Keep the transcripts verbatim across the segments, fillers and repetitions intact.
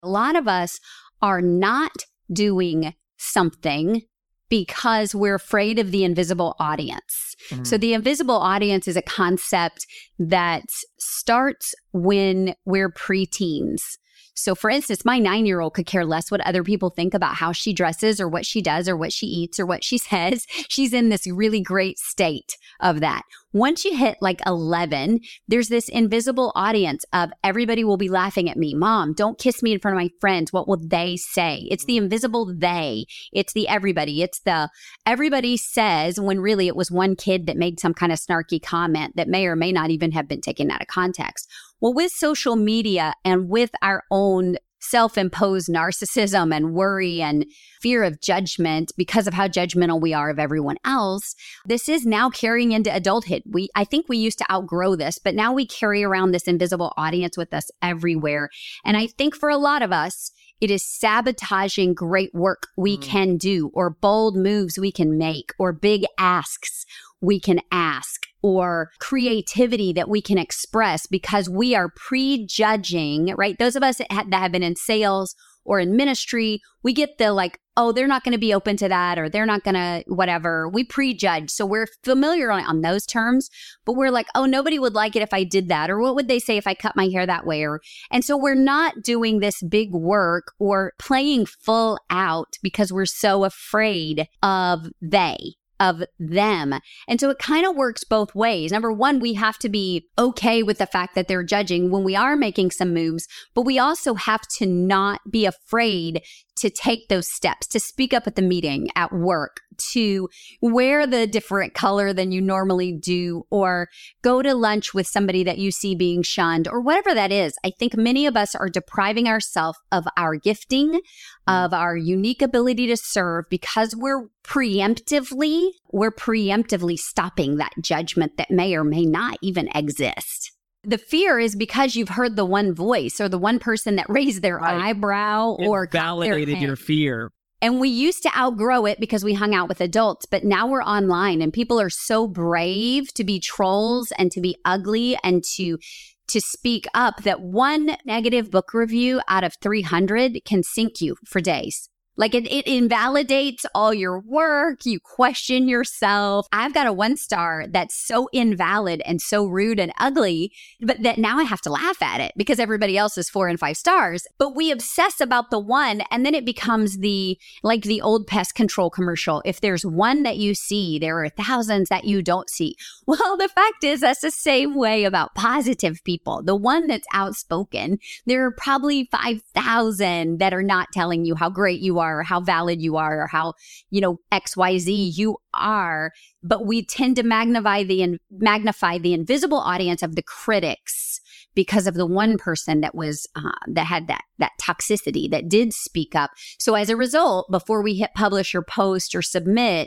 A lot of us are not doing something because we're afraid of the invisible audience. Mm-hmm. So the invisible audience is a concept that starts when we're preteens. So for instance, my nine-year-old could care less what other people think about how she dresses or what she does or what she eats or what she says. She's in this really great state of that. Once you hit like eleven, there's this invisible audience of everybody will be laughing at me. Mom, don't kiss me in front of my friends. What will they say? It's the invisible they. It's the everybody. It's the everybody says when really it was one kid that made some kind of snarky comment that may or may not even have been taken out of context. Well, with social media and with our own self-imposed narcissism and worry and fear of judgment because of how judgmental we are of everyone else, this is now carrying into adulthood. We, I think we used to outgrow this, but now we carry around this invisible audience with us everywhere. And I think for a lot of us, it is sabotaging great work we mm. can do, or bold moves we can make, or big asks we can ask, or creativity that we can express because we are prejudging, right? Those of us that have been in sales or in ministry, we get the like, oh, they're not going to be open to that, or they're not going to whatever. We prejudge. So we're familiar on, on those terms, but we're like, oh, nobody would like it if I did that. Or what would they say if I cut my hair that way? Or, and so we're not doing this big work or playing full out because we're so afraid of they. of them. And so it kind of works both ways. Number one, we have to be okay with the fact that they're judging when we are making some moves, but we also have to not be afraid to take those steps, to speak up at the meeting, at work, to wear the different color than you normally do, or go to lunch with somebody that you see being shunned, or whatever that is. I think many of us are depriving ourselves of our gifting, of our unique ability to serve because we're preemptively, we're preemptively stopping that judgment that may or may not even exist. The fear is because you've heard the one voice or the one person that raised their right. eyebrow it or validated your fear. And we used to outgrow it because we hung out with adults, but now we're online and people are so brave to be trolls and to be ugly and to to speak up that one negative book review out of three hundred can sink you for days. Like it, it invalidates all your work. You question yourself. I've got a one star that's so invalid and so rude and ugly, but that now I have to laugh at it because everybody else is four and five stars. But we obsess about the one, and then it becomes the, like the old pest control commercial. If there's one that you see, there are thousands that you don't see. Well, the fact is that's the same way about positive people. The one that's outspoken, there are probably five thousand that are not telling you how great you are, or how valid you are, or how, you know, X Y Z you are. But we tend to magnify the in, magnify the invisible audience of the critics because of the one person that was uh, that had that that toxicity, that did speak up. So as a result, before we hit publish or post or submit,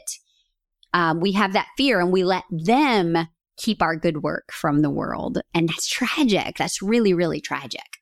um, we have that fear and we let them keep our good work from the world. And that's tragic. That's really, really tragic.